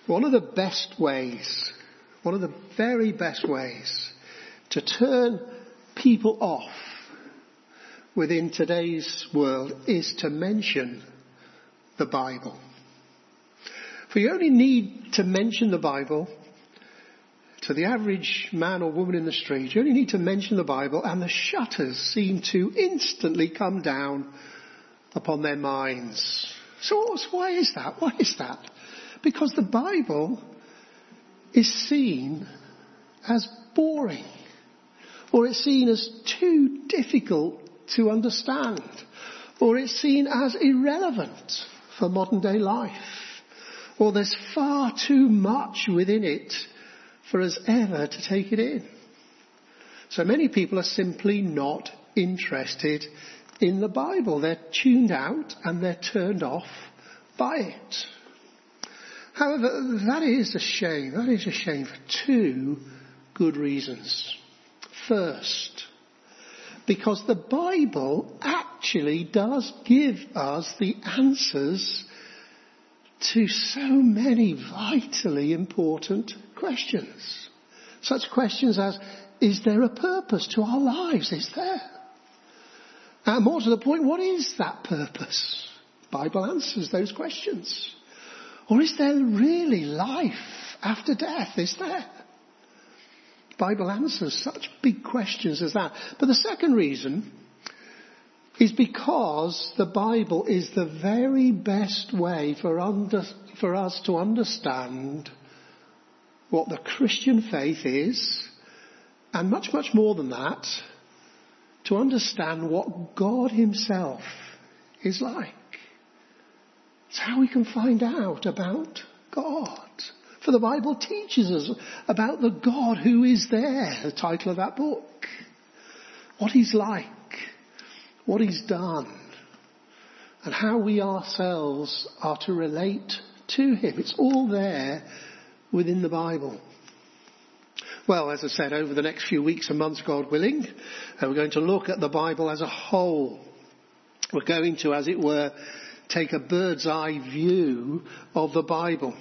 One of the best ways, one of the very best ways to turn people off within today's world is to mention the Bible. For you only need to mention the Bible to the average man or woman in the street. You only need to mention the Bible and the shutters seem to instantly come down upon their minds. So why is that? Why is that? Because the Bible is seen as boring, or it's seen as too difficult to understand, or it's seen as irrelevant for modern day life, or there's far too much within it for us ever to take it in. So many people are simply not interested in the Bible. They're tuned out and they're turned off by it. However, that is a shame. That is a shame for two good reasons. First, because the Bible actually does give us the answers to so many vitally important questions. Such questions as, is there a purpose to our lives? Is there? And more to the point, what is that purpose? The Bible answers those questions. Or is there really life after death? Is there? The Bible answers such big questions as that. But the second reason is because the Bible is the very best way for us to understand what the Christian faith is, and much, much more than that, to understand what God himself is like. It's how we can find out about God. For the Bible teaches us about the God who is there, the title of that book. What he's like, what he's done, and how we ourselves are to relate to him. It's all there within the Bible. Well, as I said, over the next few weeks and months, God willing, we're going to look at the Bible as a whole. We're going to, as it were, take a bird's eye view of the Bible.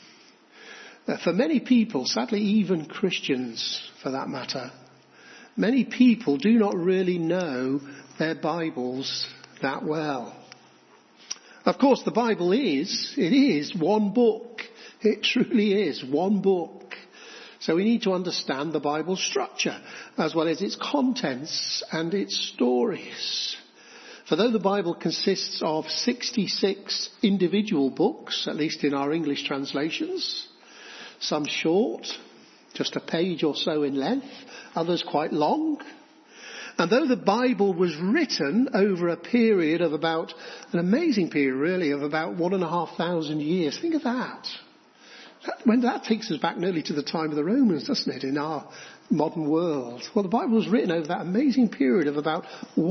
For many people, sadly even Christians for that matter, many people do not really know their Bibles that well. Of course, the Bible is one book. It truly is one book. So we need to understand the Bible's structure as well as its contents and its stories. For though the Bible consists of 66 individual books, at least in our English translations, some short, just a page or so in length, others quite long, and though the Bible was written over a period of about, an amazing period really, of about 1,500 years, think of that. That takes us back nearly to the time of the Romans, doesn't it, in our modern world. Well, the Bible was written over that amazing period of about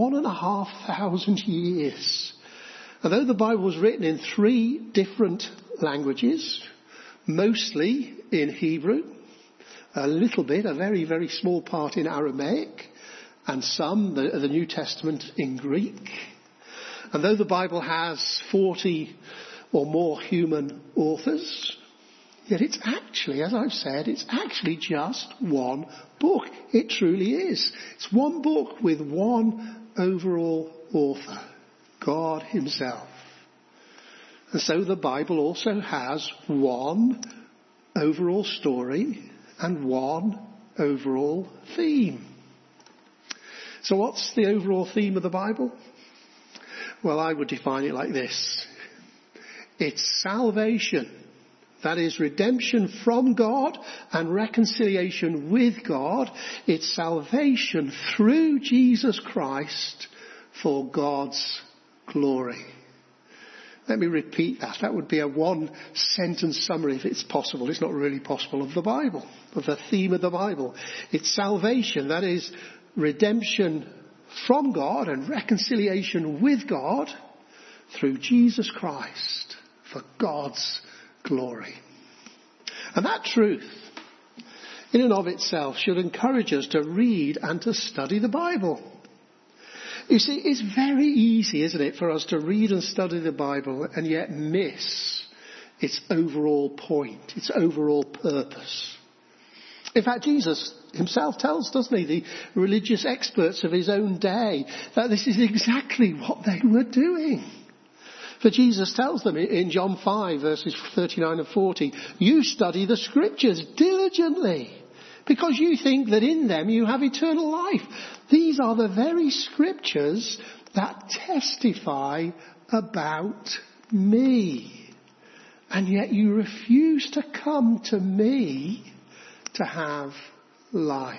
1,500 years. And though the Bible was written in 3 different languages, mostly in Hebrew, a little bit, a very, very small part in Aramaic, and some, the New Testament, in Greek. And though the Bible has 40 or more human authors, yet it's actually, as I've said, it's actually just one book. It truly is. It's one book with one overall author, God himself. And so the Bible also has one overall story and one overall theme. So what's the overall theme of the Bible? Well, I would define it like this. It's salvation. That is redemption from God and reconciliation with God. It's salvation through Jesus Christ for God's glory. Let me repeat that. That would be a 1-sentence summary if it's possible. It's not really possible of the Bible, of the theme of the Bible. It's salvation. That is redemption from God and reconciliation with God through Jesus Christ for God's glory. And that truth, in and of itself, should encourage us to read and to study the Bible. You see, it's very easy, isn't it, for us to read and study the Bible and yet miss its overall point, its overall purpose. In fact, Jesus himself tells, doesn't he, the religious experts of his own day, that this is exactly what they were doing. For Jesus tells them in John 5 verses 39 and 40, you study the scriptures diligently because you think that in them you have eternal life. These are the very scriptures that testify about me. And yet you refuse to come to me to have life.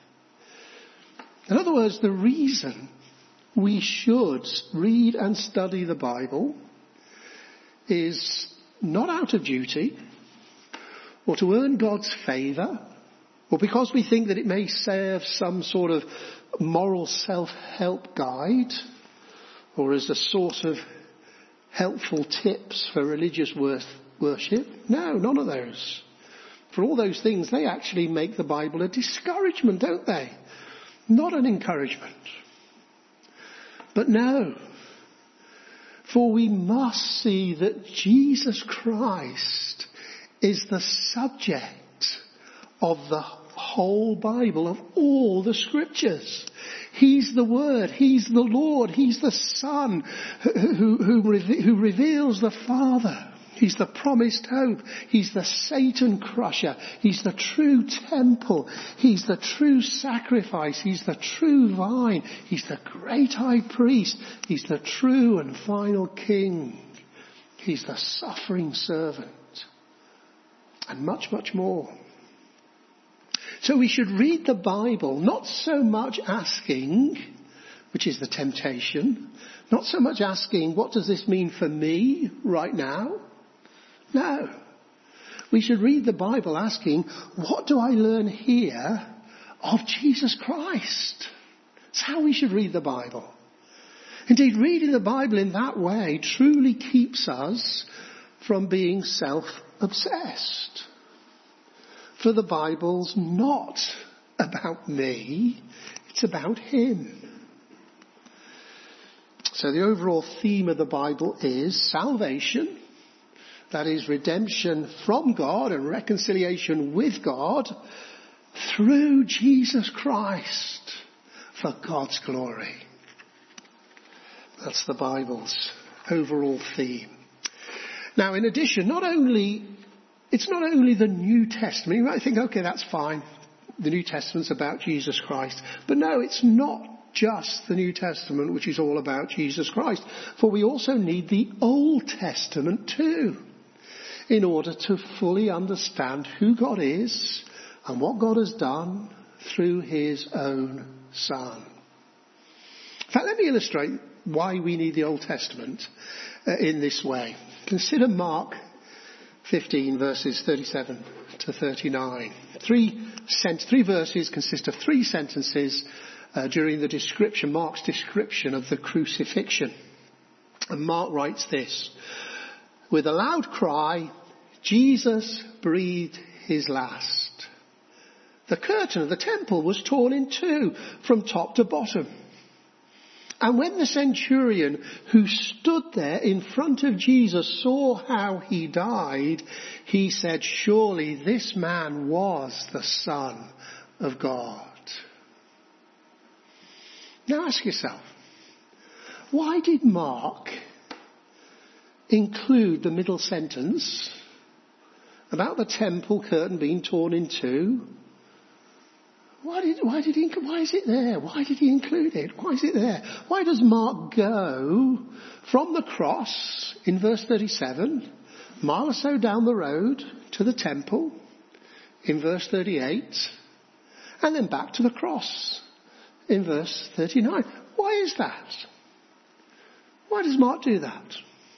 In other words, the reason we should read and study the Bible is not out of duty or to earn God's favour or because we think that it may serve some sort of moral self-help guide or as a source of helpful tips for religious worship. No, none of those. For all those things, they actually make the Bible a discouragement, don't they? Not an encouragement. But no, for we must see that Jesus Christ is the subject of the whole Bible, of all the scriptures. He's the Word, He's the Lord, He's the Son who reveals the Father. He's the promised hope. He's the Satan crusher. He's the true temple. He's the true sacrifice. He's the true vine. He's the great high priest. He's the true and final king. He's the suffering servant. And much, much more. So we should read the Bible, not so much asking, which is the temptation, not so much asking, what does this mean for me right now? No. We should read the Bible asking, what do I learn here of Jesus Christ? That's how we should read the Bible. Indeed, reading the Bible in that way truly keeps us from being self-obsessed. For the Bible's not about me, it's about Him. So the overall theme of the Bible is salvation. That is redemption from God and reconciliation with God through Jesus Christ for God's glory. That's the Bible's overall theme. Now, in addition, it's not only the New Testament. You might think, okay, that's fine. The New Testament's about Jesus Christ. But no, it's not just the New Testament, which is all about Jesus Christ. For we also need the Old Testament too, in order to fully understand who God is and what God has done through His own Son. In fact, let me illustrate why we need the Old Testament in this way. Consider Mark 15 verses 37 to 39. Three verses consist of 3 sentences during Mark's description of the crucifixion. And Mark writes this: with a loud cry, Jesus breathed his last. The curtain of the temple was torn in two from top to bottom. And when the centurion who stood there in front of Jesus saw how he died, he said, surely this man was the Son of God. Now ask yourself, why did Mark include the middle sentence about the temple curtain being torn in two? Why is it there? Why did he include it? Why is it there? Why does Mark go from the cross in verse 37, a mile or so down the road to the temple in verse 38, and then back to the cross in verse 39? Why is that? Why does Mark do that?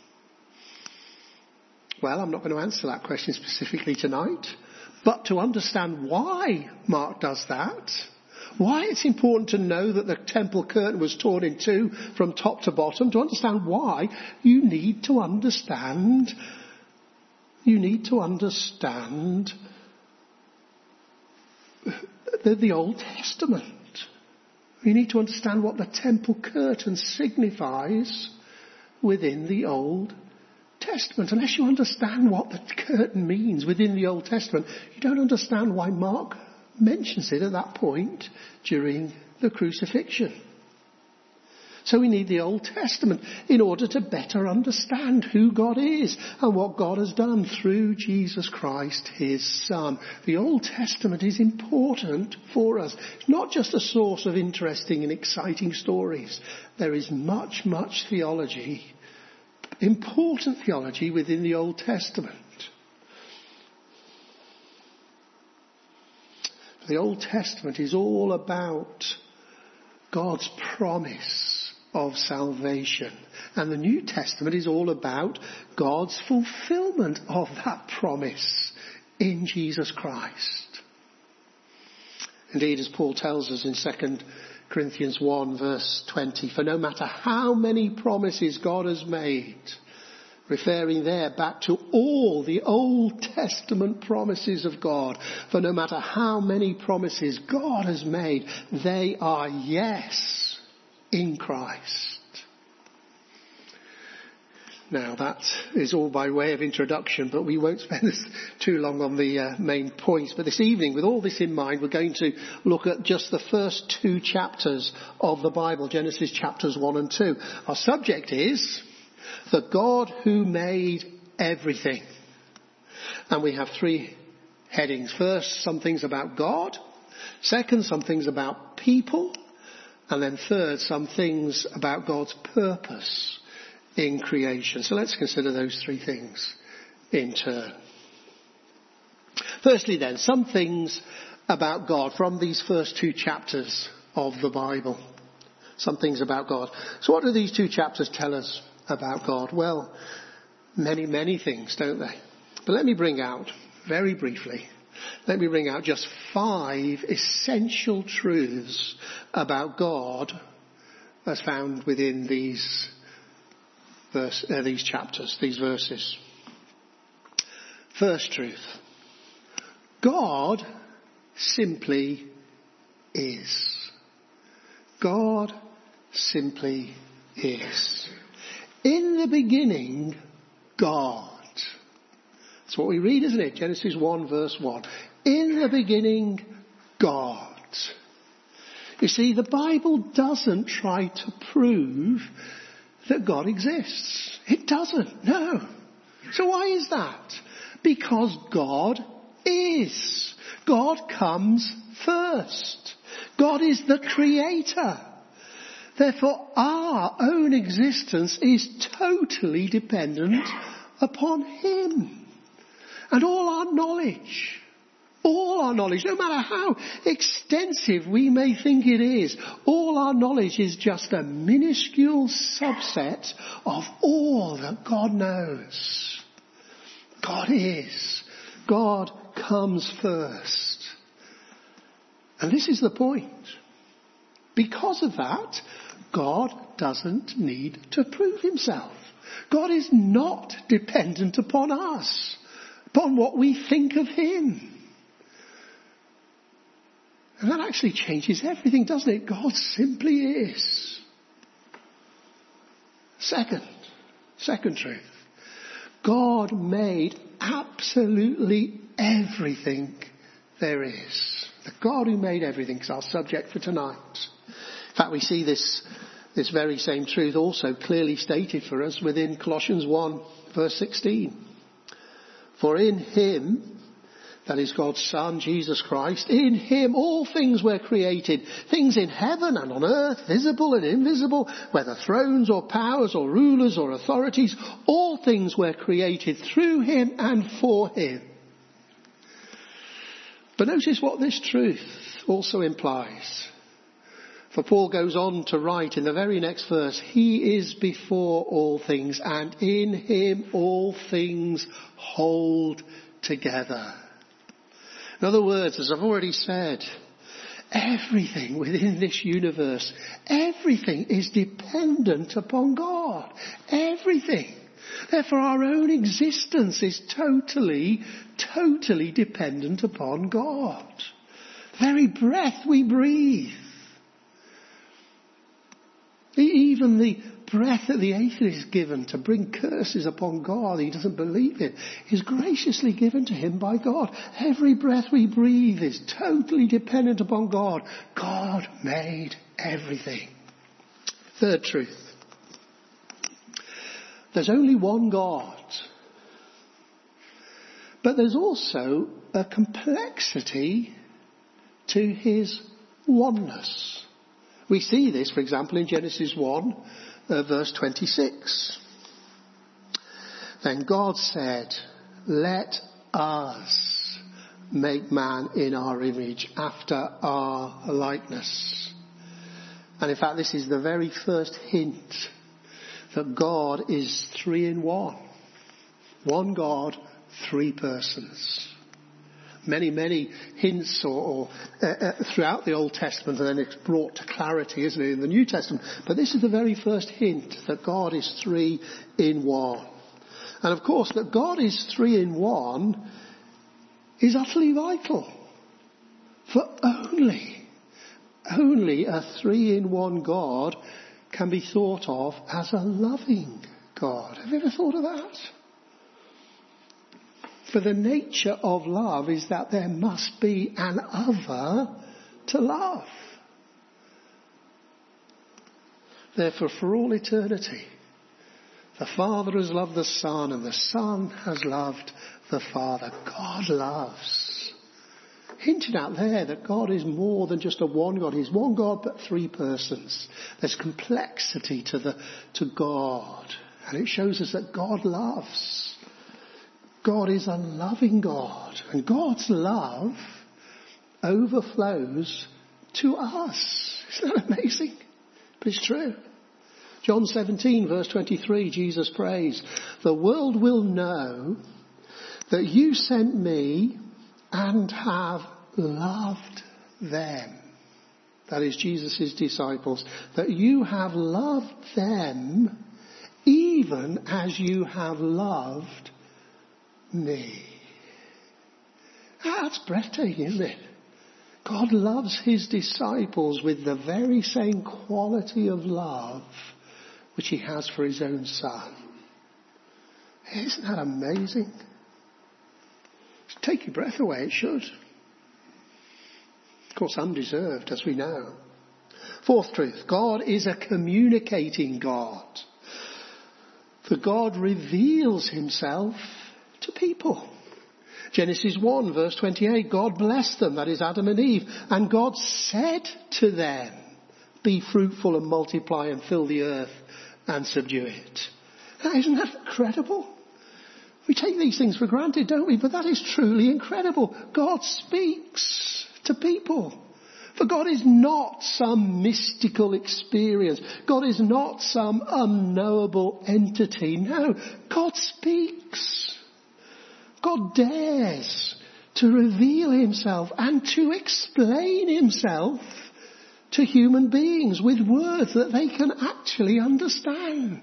Well, I'm not going to answer that question specifically tonight. But to understand why Mark does that, why it's important to know that the temple curtain was torn in two from top to bottom, to understand why, you need to understand the Old Testament. You need to understand what the temple curtain signifies within the Old Testament. Testament, unless you understand what the curtain means within the Old Testament, you don't understand why Mark mentions it at that point during the crucifixion. So we need the Old Testament in order to better understand who God is and what God has done through Jesus Christ, his Son. The Old Testament is important for us. It's not just a source of interesting and exciting stories. There is much, much theology, important theology within the Old Testament. The Old Testament is all about God's promise of salvation. And the New Testament is all about God's fulfillment of that promise in Jesus Christ. Indeed, as Paul tells us in 2 Corinthians 1 verse 20, for no matter how many promises God has made, referring there back to all the Old Testament promises of God, for no matter how many promises God has made, they are yes in Christ. Now that is all by way of introduction, but we won't spend too long on the main points. But this evening, with all this in mind, we're going to look at just the first 2 chapters of the Bible, Genesis chapters 1 and 2. Our subject is the God who made everything. And we have 3 headings. First, some things about God. Second, some things about people. And then third, some things about God's purpose in creation. So let's consider those 3 things in turn. Firstly then, some things about God from these first 2 chapters of the Bible. Some things about God. So what do these 2 chapters tell us about God? Well, many, many things, don't they? But let me bring out, very briefly, just 5 essential truths about God as found within these chapters, these verses. First truth. God simply is. God simply is. In the beginning, God. That's what we read, isn't it? Genesis 1 verse 1. In the beginning, God. You see, the Bible doesn't try to prove that God exists. It doesn't, no. So why is that? Because God is. God comes first. God is the creator. Therefore, our own existence is totally dependent upon him. And all our knowledge, no matter how extensive we may think it is, all our knowledge is just a minuscule subset of all that God knows. God is. God comes first. And this is the point. Because of that, God doesn't need to prove himself. God is not dependent upon us, upon what we think of him. And that actually changes everything, doesn't it? God simply is. Second truth. God made absolutely everything there is. The God who made everything is our subject for tonight. In fact, we see this very same truth also clearly stated for us within Colossians 1 verse 16. For in him, that is God's Son, Jesus Christ, in him all things were created, things in heaven and on earth, visible and invisible, whether thrones or powers or rulers or authorities, all things were created through him and for him. But notice what this truth also implies. For Paul goes on to write in the very next verse, he is before all things, and in him all things hold together. In other words, as I've already said, everything within this universe, everything is dependent upon God. Everything. Therefore, our own existence is totally dependent upon God. The very breath we breathe, even the breath that the atheist is given to bring curses upon God, he doesn't believe it, is graciously given to him by God. Every breath we breathe is totally dependent upon God. God made everything. Third truth. There's only one God. But there's also a complexity to his oneness. We see this, for example, in Genesis 1, verse 26. Then God said, "Let us make man in our image, after our likeness." And in fact, this is the very first hint that God is three in one. One God, three persons. Many hints or throughout the Old Testament, and then it's brought to clarity, isn't it, in the New Testament. But this is the very first hint that God is three in one. And of course, that God is three in one is utterly vital. For only a three in one God can be thought of as a loving God. Have you ever thought of that? For the nature of love is that there must be an other to love. Therefore, for all eternity, the Father has loved the Son and the Son has loved the Father. God loves. Hinted out there that God is more than just a one God. He's one God but three persons. There's complexity to God. And it shows us that God loves. God is a loving God, and God's love overflows to us. Isn't that amazing? But it's true. John 17 verse 23, Jesus prays, "The world will know that you sent me and have loved them." That is Jesus' disciples. That you have loved them even as you have loved me. That's breathtaking, isn't it? God loves his disciples with the very same quality of love which he has for his own Son. Isn't that amazing? Take your breath away, it should. Of course, undeserved, as we know. Fourth truth, God is a communicating God. For God reveals himself to people. Genesis 1 verse 28, God blessed them, that is Adam and Eve, and God said to them, "Be fruitful and multiply and fill the earth and subdue it." Isn't that incredible? We take these things for granted, don't we? But that is truly incredible. God speaks to people. For God is not some mystical experience. God is not some unknowable entity. No, God speaks. God dares to reveal himself and to explain himself to human beings with words that they can actually understand.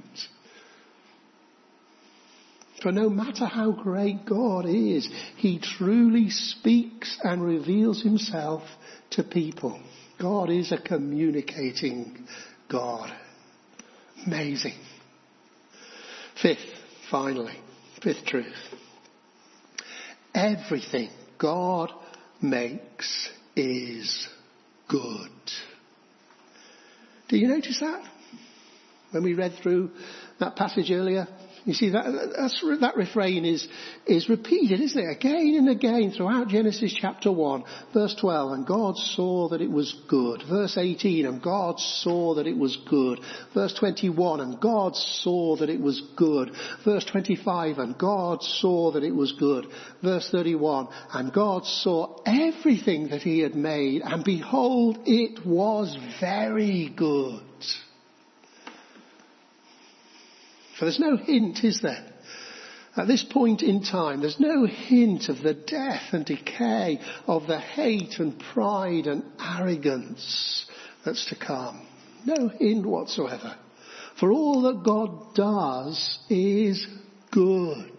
For no matter how great God is, he truly speaks and reveals himself to people. God is a communicating God. Amazing. Fifth truth. Everything God makes is good. Do you notice that? When we read through that passage earlier, you see that refrain is repeated, isn't it? Again and again throughout Genesis chapter 1, verse 12, and God saw that it was good. Verse 18, and God saw that it was good. Verse 21, and God saw that it was good. Verse 25, and God saw that it was good. Verse 31, and God saw everything that he had made, and behold, it was very good. For there's no hint, is there? At this point in time, there's no hint of the death and decay, of the hate and pride and arrogance that's to come. No hint whatsoever. For all that God does is good.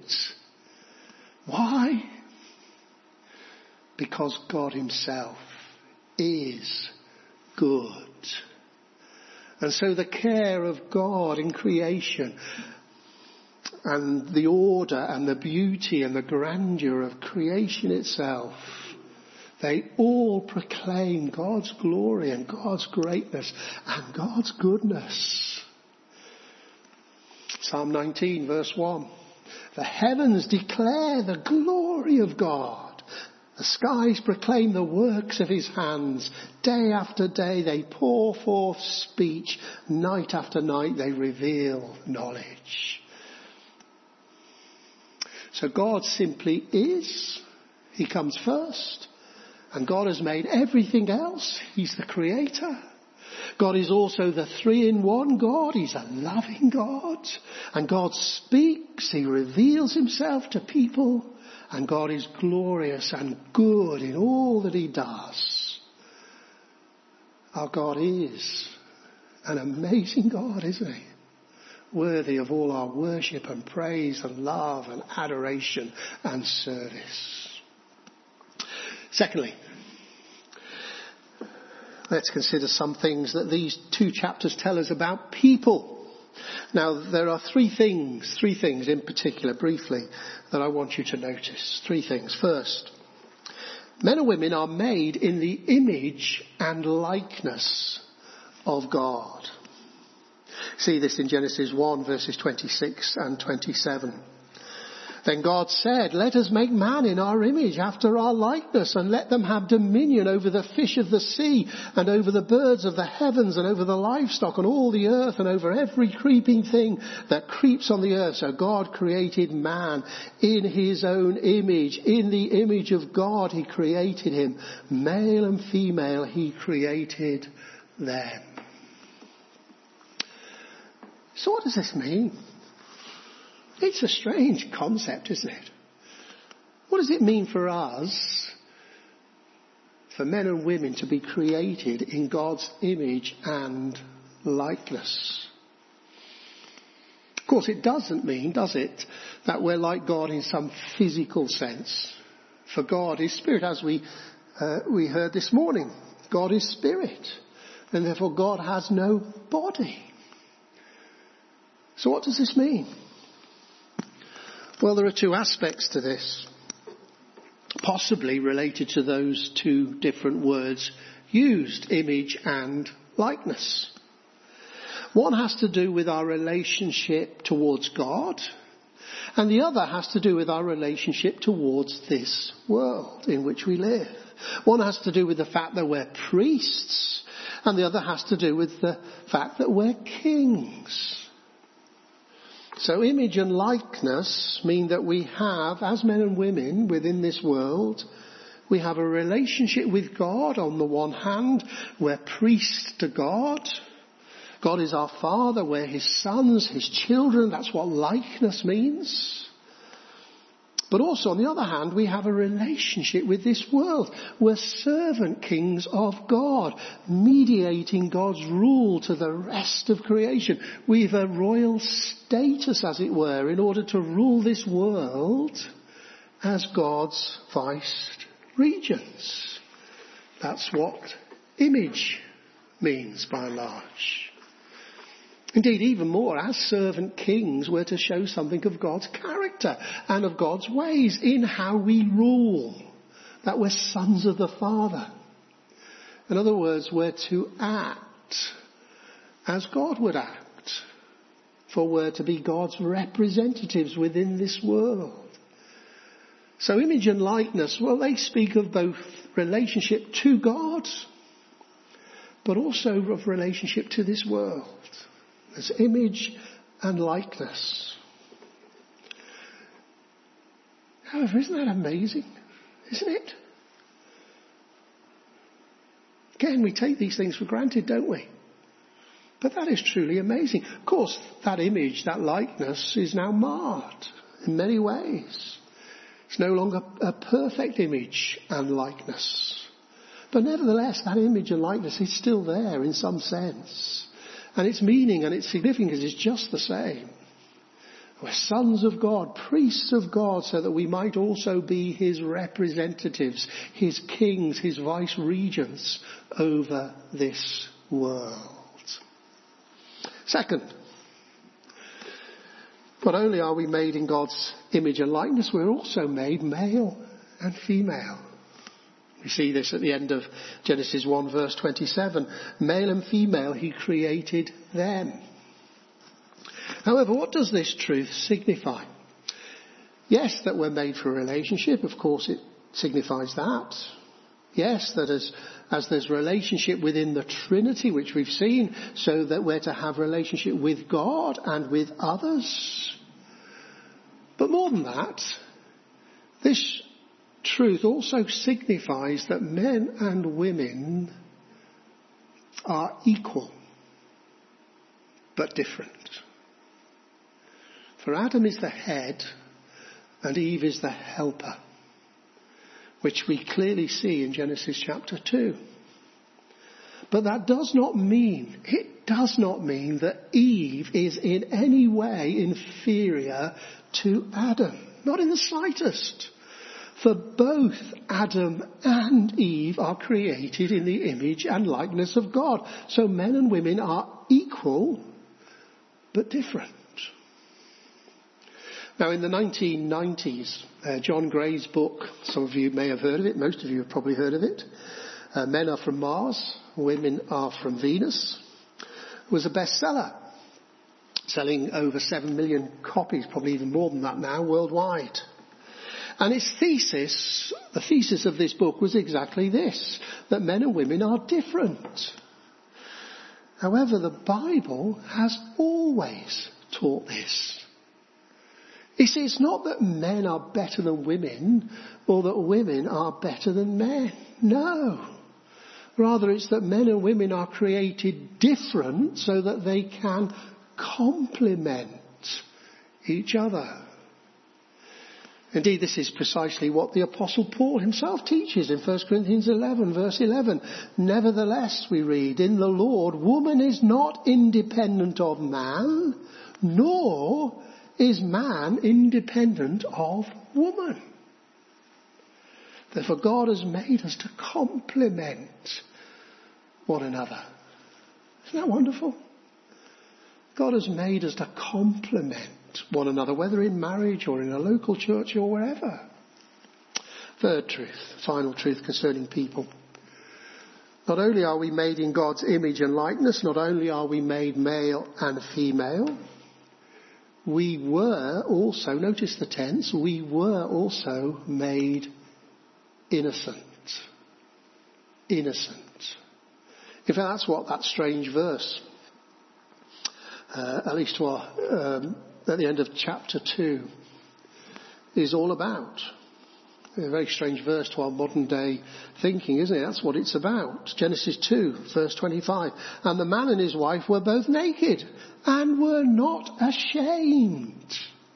Why? Because God himself is good. And so the care of God in creation and the order and the beauty and the grandeur of creation itself, they all proclaim God's glory and God's greatness and God's goodness. Psalm 19 verse 1. The heavens declare the glory of God. The skies proclaim the works of his hands. Day after day they pour forth speech. Night after night they reveal knowledge. So God simply is. He comes first. And God has made everything else. He's the creator. God is also the three-in-one God. He's a loving God. And God speaks. He reveals himself to people. And God is glorious and good in all that he does. Our God is an amazing God, isn't he? Worthy of all our worship and praise and love and adoration and service. Secondly, let's consider some things that these two chapters tell us about people. Now, there are three things in particular, briefly, that I want you to notice. Three things. First, men and women are made in the image and likeness of God. See this in Genesis 1 verses 26 and 27. Then God said, let us make man in our image after our likeness, and let them have dominion over the fish of the sea and over the birds of the heavens and over the livestock and all the earth and over every creeping thing that creeps on the earth. So God created man in his own image. In the image of God he created him. Male and female he created them. So what does this mean? It's a strange concept, isn't it? What does it mean for us, for men and women to be created in God's image and likeness? Of course, it doesn't mean, does it, that we're like God in some physical sense. For God is spirit, as we heard this morning. God is spirit, and therefore God has no body. So what does this mean? Well, there are two aspects to this, possibly related to those two different words used, image and likeness. One has to do with our relationship towards God, and the other has to do with our relationship towards this world in which we live. One has to do with the fact that we're priests, and the other has to do with the fact that we're kings. So image and likeness mean that we have, as men and women within this world, we have a relationship with God on the one hand. We're priests to God. God is our Father. We're his sons, his children. That's what likeness means. But also, on the other hand, we have a relationship with this world. We're servant kings of God, mediating God's rule to the rest of creation. We've a royal status, as it were, in order to rule this world as God's vice regents. That's what image means, by and large. Indeed, even more, as servant kings, we're to show something of God's character and of God's ways in how we rule. That we're sons of the Father. In other words, we're to act as God would act. For we're to be God's representatives within this world. So image and likeness, well, they speak of both relationship to God, but also of relationship to this world. There's image and likeness. However, isn't that amazing? Isn't it? Again, we take these things for granted, don't we? But that is truly amazing. Of course, that image, that likeness is now marred in many ways. It's no longer a perfect image and likeness. But nevertheless, that image and likeness is still there in some sense. And its meaning and its significance is just the same. We're sons of God, priests of God, so that we might also be his representatives, his kings, his vice regents over this world. Second, not only are we made in God's image and likeness, we're also made male and female. We see this at the end of Genesis 1 verse 27. Male and female, he created them. However, what does this truth signify? Yes, that we're made for a relationship. Of course, it signifies that. Yes, that as there's relationship within the Trinity, which we've seen, so that we're to have relationship with God and with others. But more than that, this truth also signifies that men and women are equal, but different. For Adam is the head and Eve is the helper, which we clearly see in Genesis chapter 2. But that does not mean that Eve is in any way inferior to Adam. Not in the slightest. For both Adam and Eve are created in the image and likeness of God. So men and women are equal, but different. Now in the 1990s, John Gray's book, some of you may have heard of it, most of you have probably heard of it, Men Are From Mars, Women Are From Venus, was a bestseller, selling over 7 million copies, probably even more than that now, worldwide. And its thesis, the thesis of this book was exactly this, that men and women are different. However, the Bible has always taught this. You see, it's not that men are better than women or that women are better than men. No. Rather, it's that men and women are created different so that they can complement each other. Indeed, this is precisely what the Apostle Paul himself teaches in 1 Corinthians 11, verse 11. Nevertheless, we read, in the Lord, woman is not independent of man, nor is man independent of woman. Therefore, God has made us to complement one another. Isn't that wonderful? God has made us to complement one another, whether in marriage or in a local church or wherever. Third truth, final truth concerning people. Not only are we made in God's image and likeness, not only are we made male and female, we were also, notice the tense, we were also made innocent. Innocent. In fact, that's what that strange verse, at least at the end of chapter 2, is all about. A very strange verse to our modern day thinking, isn't it? That's what it's about. Genesis 2, verse 25. And the man and his wife were both naked and were not ashamed.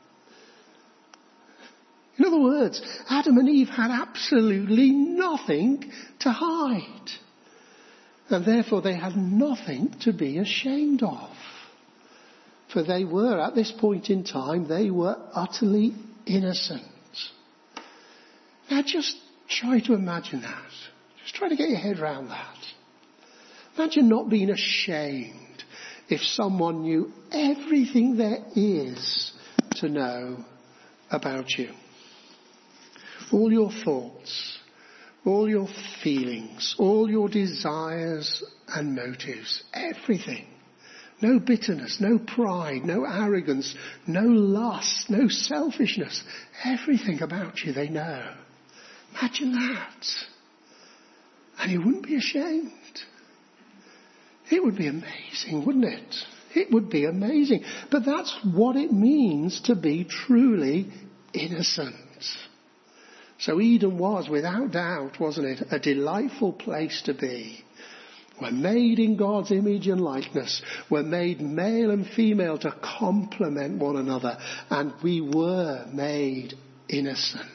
In other words, Adam and Eve had absolutely nothing to hide. And therefore they had nothing to be ashamed of. For they were, at this point in time, they were utterly innocent. Now just try to imagine that. Just try to get your head around that. Imagine not being ashamed if someone knew everything there is to know about you. All your thoughts, all your feelings, all your desires and motives, everything. No bitterness, no pride, no arrogance, no lust, no selfishness. Everything about you they know. Imagine that. And you wouldn't be ashamed. It would be amazing, wouldn't it? It would be amazing. But that's what it means to be truly innocent. So Eden was, without doubt, wasn't it, a delightful place to be. We're made in God's image and likeness. We're made male and female to complement one another. And we were made innocent.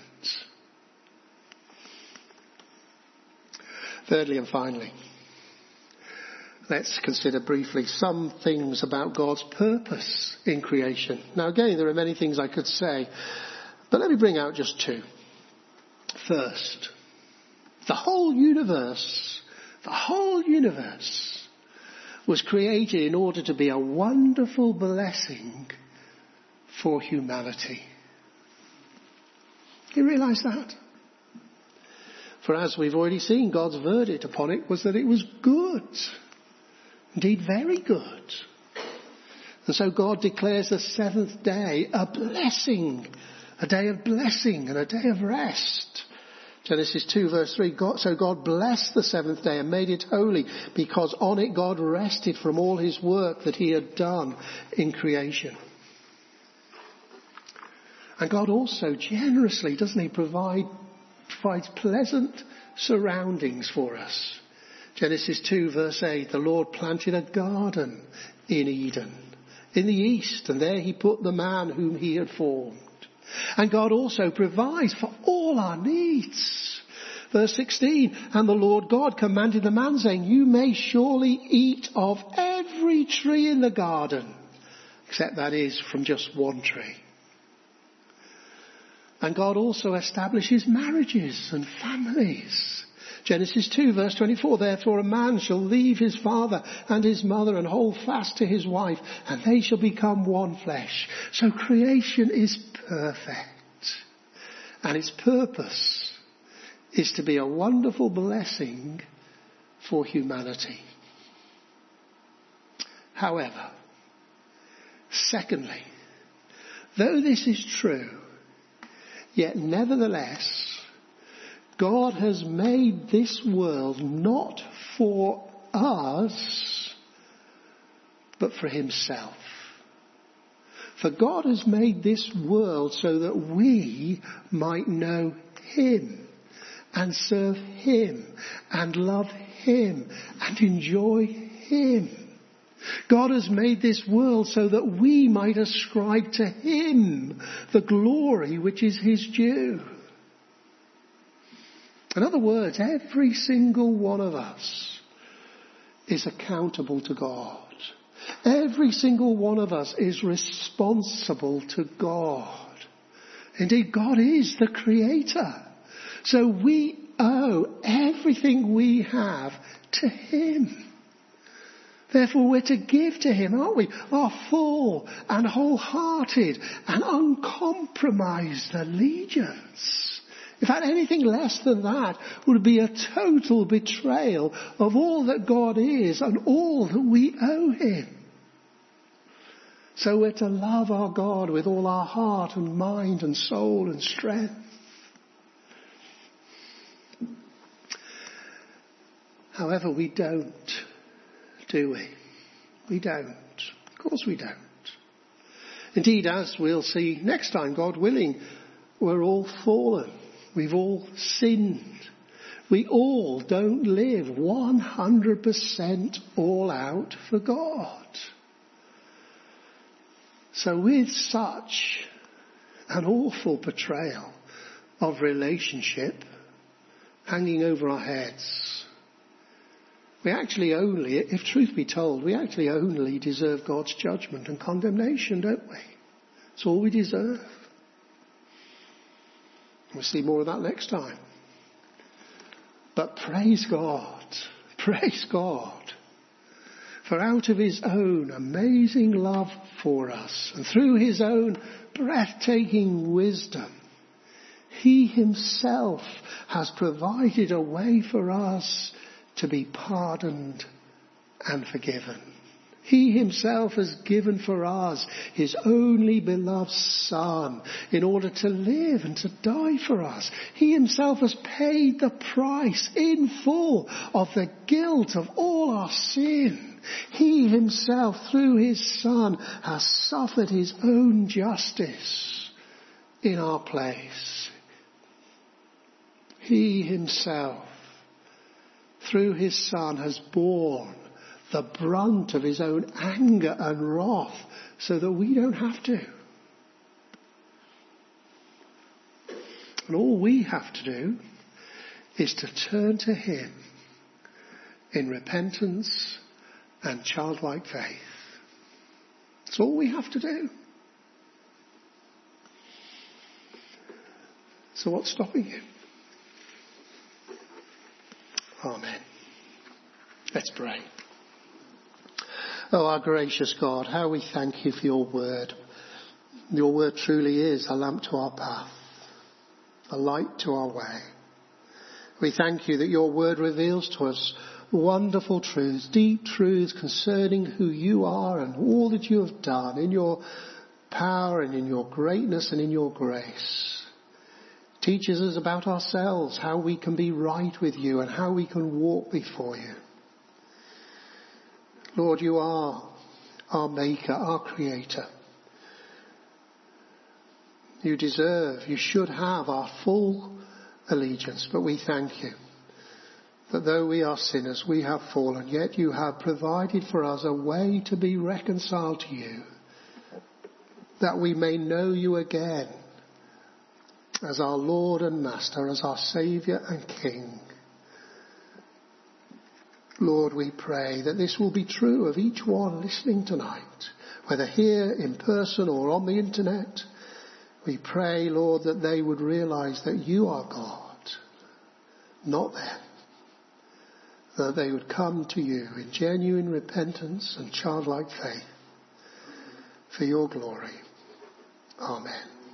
Thirdly and finally, let's consider briefly some things about God's purpose in creation. Now again, there are many things I could say, but let me bring out just two. First, the whole universe was created in order to be a wonderful blessing for humanity. You realise that? For as we've already seen, God's verdict upon it was that it was good. Indeed, very good. And so God declares the seventh day a blessing, a day of blessing and a day of rest. Genesis 2 verse 3, so God blessed the seventh day and made it holy, because on it God rested from all his work that he had done in creation. And God also generously, doesn't he, provides pleasant surroundings for us. Genesis 2 verse 8, the Lord planted a garden in Eden, in the east, and there he put the man whom he had formed. And God also provides for all our needs. Verse 16, and the Lord God commanded the man, saying, you may surely eat of every tree in the garden, except that is from just one tree. And God also establishes marriages and families. Genesis 2 verse 24, therefore a man shall leave his father and his mother and hold fast to his wife, and they shall become one flesh. So creation is perfect, and its purpose is to be a wonderful blessing for humanity. However, secondly, though this is true, yet nevertheless, God has made this world not for us, but for himself. For God has made this world so that we might know him and serve him and love him and enjoy him. God has made this world so that we might ascribe to him the glory which is his due. In other words, every single one of us is accountable to God. Every single one of us is responsible to God. Indeed, God is the creator. So we owe everything we have to him. Therefore, we're to give to him, aren't we? Our full and wholehearted and uncompromised allegiance. In fact, anything less than that would be a total betrayal of all that God is and all that we owe him. So we're to love our God with all our heart and mind and soul and strength. However, we don't, do we? We don't. Of course we don't. Indeed, as we'll see next time, God willing, we're all fallen. We've all sinned. We all don't live 100% all out for God. So with such an awful betrayal of relationship hanging over our heads, we actually only, if truth be told, we actually only deserve God's judgment and condemnation, don't we? It's all we deserve. We'll see more of that next time. But praise God, for out of his own amazing love for us and through his own breathtaking wisdom, he himself has provided a way for us to be pardoned and forgiven. He himself has given for us his only beloved Son in order to live and to die for us. He himself has paid the price in full of the guilt of all our sin. He himself, through his Son, has suffered his own justice in our place. He himself, through his Son, has borne the brunt of his own anger and wrath so that we don't have to. And all we have to do is to turn to him in repentance and childlike faith. That's all we have to do. So what's stopping you? Amen. Let's pray. Oh, our gracious God, how we thank you for your word. Your word truly is a lamp to our path, a light to our way. We thank you that your word reveals to us wonderful truths, deep truths concerning who you are and all that you have done in your power and in your greatness and in your grace. Teaches us about ourselves, how we can be right with you and how we can walk before you. Lord, you are our maker, our creator. You deserve, you should have our full allegiance, but we thank you that though we are sinners, we have fallen, yet you have provided for us a way to be reconciled to you, that we may know you again as our Lord and Master, as our Saviour and King. Lord, we pray that this will be true of each one listening tonight, whether here in person or on the internet. We pray, Lord, that they would realise that you are God, not them. That they would come to you in genuine repentance and childlike faith for your glory. Amen.